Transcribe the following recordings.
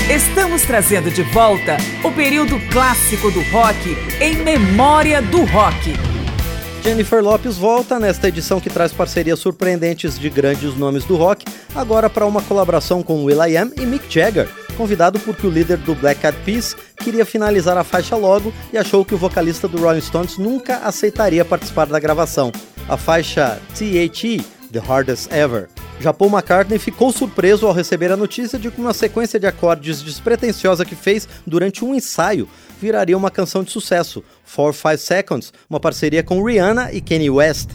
Estamos trazendo de volta o período clássico do rock em memória do rock. Jennifer Lopez volta nesta edição que traz parcerias surpreendentes de grandes nomes do rock, agora para uma colaboração com will.i.am e Mick Jagger, convidado porque o líder do Black Eyed Peas queria finalizar a faixa logo e achou que o vocalista do Rolling Stones nunca aceitaria participar da gravação. A faixa THE, The Hardest Ever. Já Paul McCartney ficou surpreso ao receber a notícia de que uma sequência de acordes despretensiosa que fez durante um ensaio viraria uma canção de sucesso, 4-5 Seconds, uma parceria com Rihanna e Kanye West.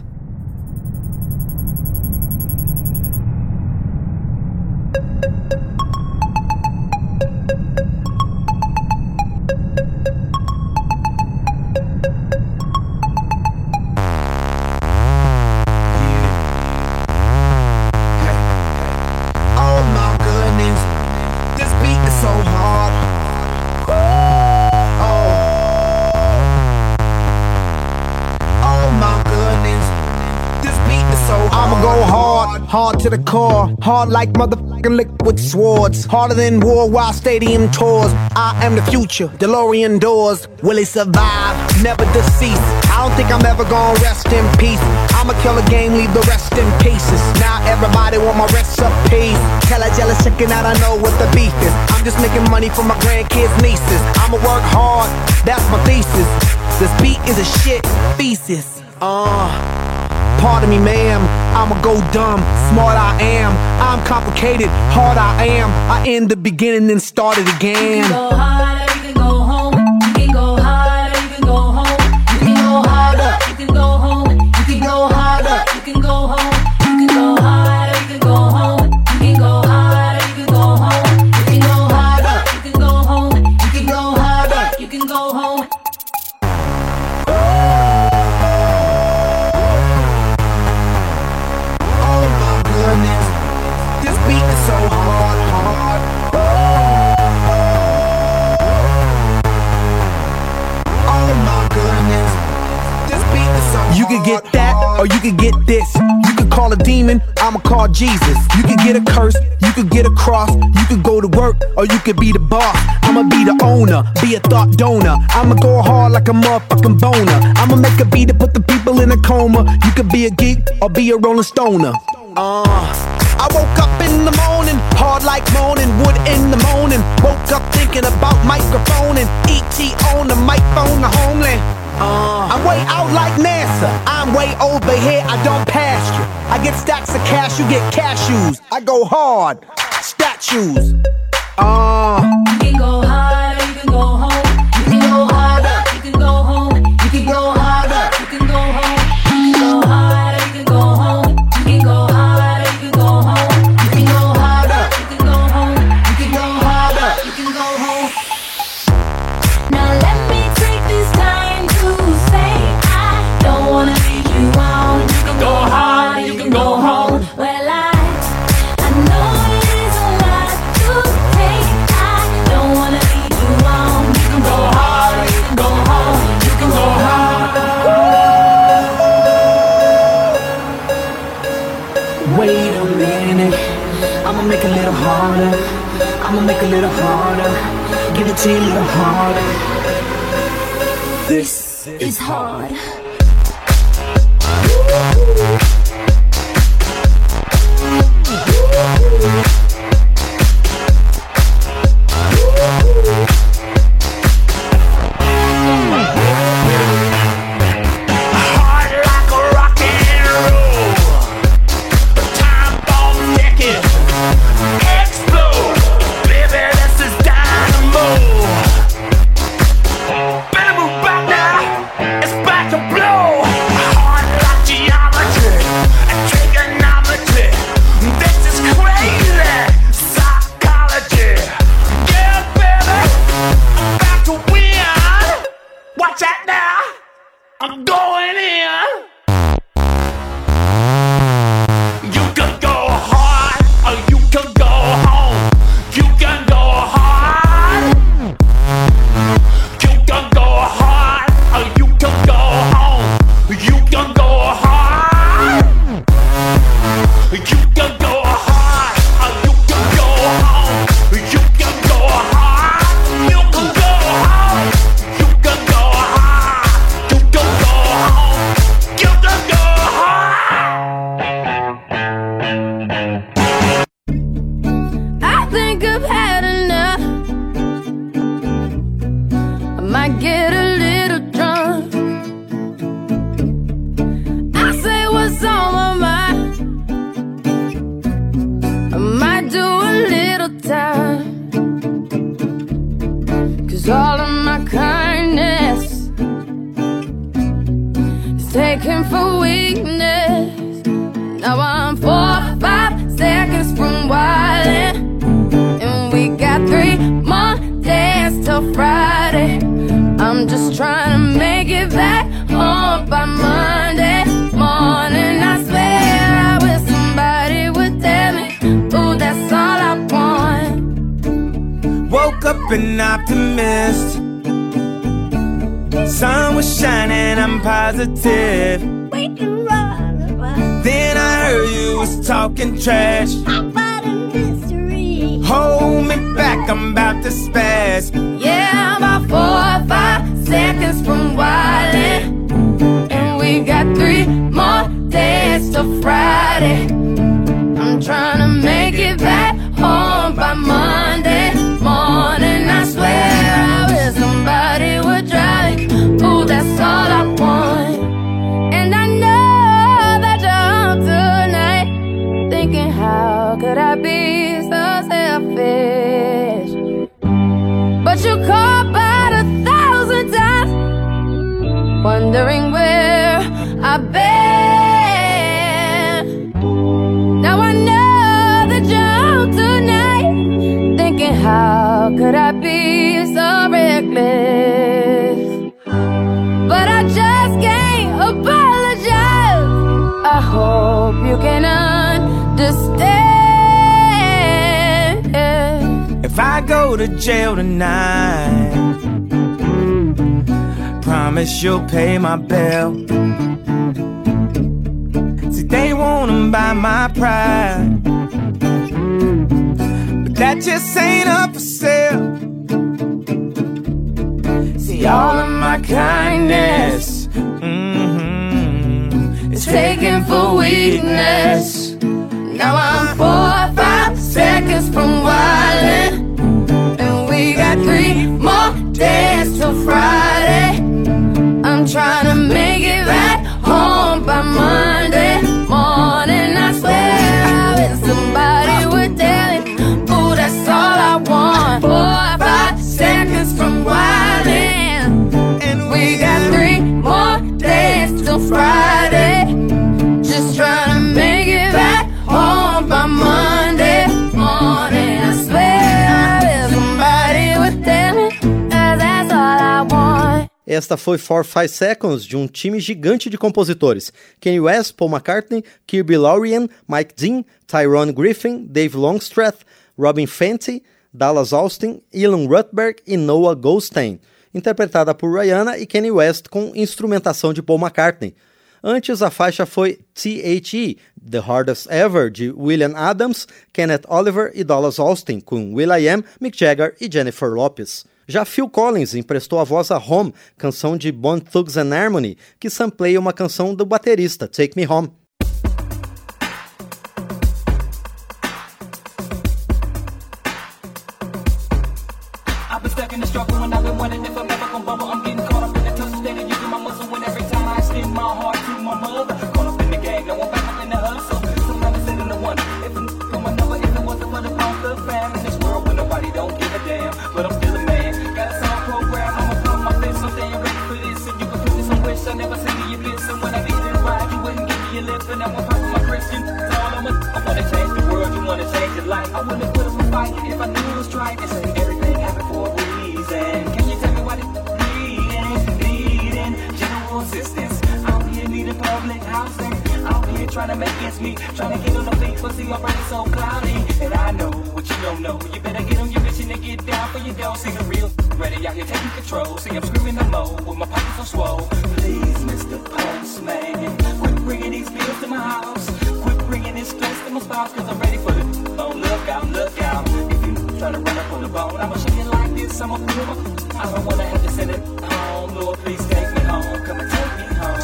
Hard to the core, hard like motherfucking liquid swords. Harder than worldwide stadium tours. I am the future, DeLorean doors. Will he survive? Never deceased. I don't think I'm ever gonna rest in peace. I'ma kill a game, leave the rest in pieces. Now everybody want my recipes. Tell a jealous chicken that I know what the beef is. I'm just making money for my grandkids' nieces. I'ma work hard, that's my thesis. This beat is a shit thesis. Pardon me, ma'am, I'ma go dumb. Smart I am, I'm complicated. Hard I am, I end the beginning and start it again. You can go harder, you can go home. You can go harder, you can go home. You can go harder, you can go home. You can go harder, you can go home. You can go harder, you can go home. You can go harder, you can go home. You can go harder, you can go home. You can go harder, you can go home. This beat is so hard. Oh my goodness, this beat is so hard. You could get that, or you could get this. You could call a demon, I'ma call Jesus. You could get a curse, you could get a cross. You could go to work, or you could be the boss. I'ma be the owner, be a thought donor. I'ma go hard like a motherfucking boner. I'ma make a beat to put the people in a coma. You could be a geek, or be a rolling stoner. I woke up in the morning, hard like moaning, wood in the morning. Woke up thinking about microphone and E.T. on the microphone, the homeland. I'm way out like NASA, I'm way over here, I don't pass you. I get stacks of cash, you get cashews. I go hard, statues. You can go harder, you can go home. You can go harder, you can go home. You can go harder, you can go home. You can go harder, you can go home. You can go harder, you can go home. You can go harder, you can go home. You can go harder, you can go home. Now let me take this time to say I don't wanna leave you on. You can go harder, you can go home. Well, I know it is a lot to take. I don't wanna leave you on. You can go harder, you can go home. You can go harder. Wait a minute, I'ma make it a little harder. I'ma make it a little harder. Give it to you a little harder. This is hard. Geometry and trigonometry. This is crazy. I'm just trying to make it back home by Monday morning. I swear I wish somebody would tell me, ooh, that's all I want. Woke up an optimist. Sun was shining, I'm positive. Then I heard you was talking trash. Hold me back, I'm about to spaz. Yeah, I'm about 4 or 5 seconds from wildin', and we got 3 more days till Friday. I'm trying to make it back home by Monday morning. I swear I wish somebody would drive me. Ooh, that's all I want. And I know that you're up tonight, thinking how could I be so selfish? But you called about 1,000 times, wondering where I've been. Now I know that you're up tonight, thinking how could I be so reckless? But I just can't apologize. I hope you can understand. If I go to jail tonight, promise you'll pay my bill. See, they wanna buy my pride, but that just ain't up for sale. See, all of my kindness is taken for weakness. Now I'm 4 or 5 seconds from wildin', and we got 3 more days till Friday. I'm trying to make it right home by Monday morning. I swear I wish somebody would tell me, ooh, that's all I want. 4 or 5 seconds from wildin', and we got 3 more days till Friday. Just trying to make it right home by Monday morning. I swear I wish somebody would tell me, that's all I want. Esta foi 4 5 Seconds, de um time gigante de compositores: Kanye West, Paul McCartney, Kirby Laurian, Mike Dean, Tyrone Griffin, Dave Longstreth, Robin Fenty, Dallas Austin, Ilan Rutberg e Noah Goldstein, interpretada por Rihanna e Kanye West com instrumentação de Paul McCartney. Antes, a faixa foi THE, The Hardest Ever, de William Adams, Kenneth Oliver e Dallas Austin, com will.i.am, Mick Jagger e Jennifer Lopez. Já Phil Collins emprestou a voz a Home, canção de Bone Thugs and Harmony, que sampleia uma canção do baterista, Take Me Home. I've been stuck in the struggle and I've been wondering if I'm ever gonna bubble. I'm getting caught up in the tough state of using my muscle when every time I extend my heart to my mother. Caught up in the gang, now I'm back up in the hustle. Sometimes I sit in the one. If it on my number, if it wasn't for the bump, the fam in this world where nobody don't give a damn. But I'm still a man, got a sound program. I'ma put my fist so damn ready for this. And you can put this on wish I never seen you miss. And when I need to ride, you wouldn't give me a lift. And now I'm popping my Christian. All I wanna change the world, you wanna change your life. I wouldn't put up a fight if I knew it was right. It's everything happened for a reason. Can you tell me why they needing general assistance? Out here needing public housing. Out here trying to make ends meet, trying to get on the feet, but see my brain is so cloudy. And I know what you don't know. You better get on your mission and get down for your dough. See the real ready out here taking control. See I'm screaming no more with my pockets so swole. Please, Mr. Postman, quit bringing these bills to my house. Quit bringing this stress to my spouse, cause I'm ready for the oh look out, look out. If you try to run up on the bone, I'ma show you like this, I'ma put him up. I don't wanna have to send it home. Lord, please take me home. Come and take me home.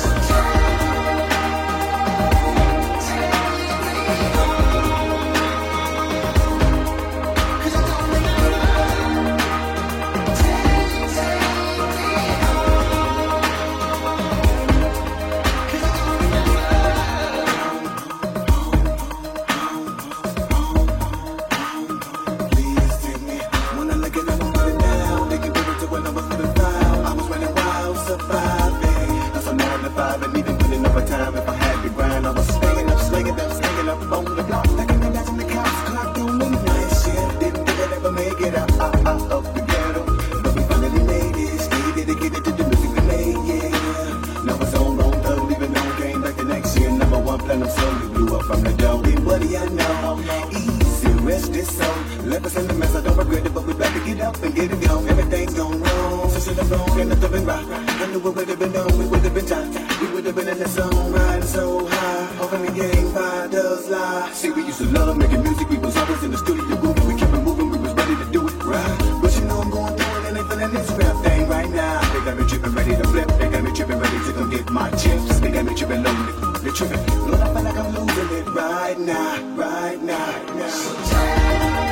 left us in the mess, I don't regret it, but we back to get up and get it going. Everything's gone wrong, so shit I'm wrong, and nothing been right. I knew it would have been done, we would have been tight. We would have been in the zone, riding so high. Hoping the game by does lie. See, we used to love making music, we was always in the studio moving. We kept it moving, we was ready to do it right. But you know I'm going through it, and ain't feeling this rap thing right now. They got me tripping, ready to flip. They got me tripping, ready to go get my chips. They got me tripping, lonely. They tripping. Lord, I feel like I'm losing it right now, right now, right now.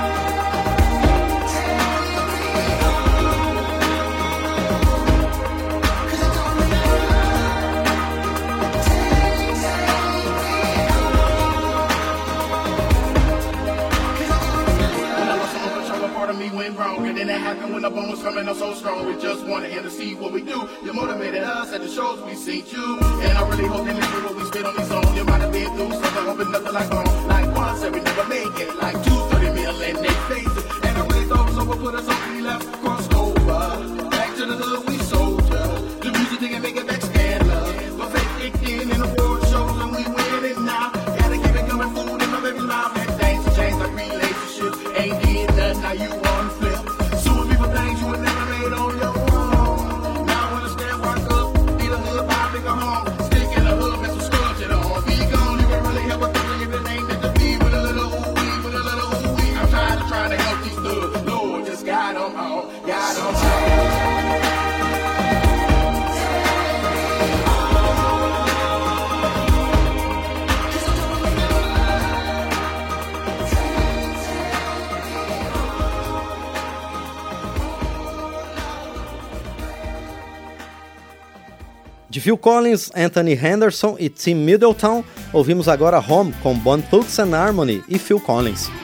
Me went wrong, and then that happened when the bone was coming up so strong. We just wanted him to see what we do. You motivated us at the shows we seen you, and I really hope that you hear what we spit on these songs. You might have been through something, hoping nothing like home. Like once, and we never make it. Like 230 million, they face it, and I really thought it was over. Put us on, we left, crossed over. Back to the hood, we soldier. The music didn't make it back scandalous, but fake kicked in the award shows, and we winning now. Gotta keep it coming, food in my baby's mouth, and things change like relationships. Ain't did nothing, now you on flip. Suing people things you would never made on your own. Now I understand why up, need a hood, buy a bigger home. Stick in the hood, make some scrubs it on. Be gone, you can really help a thing if it ain't meant to be. With a little ooh-wee, with a little ooh-wee. I'm trying to help these thugs. Lord, just guide them all, guide them all. De Phil Collins, Anthony Henderson e Tim Middleton, ouvimos agora Home com Bone Thugs and Harmony e Phil Collins.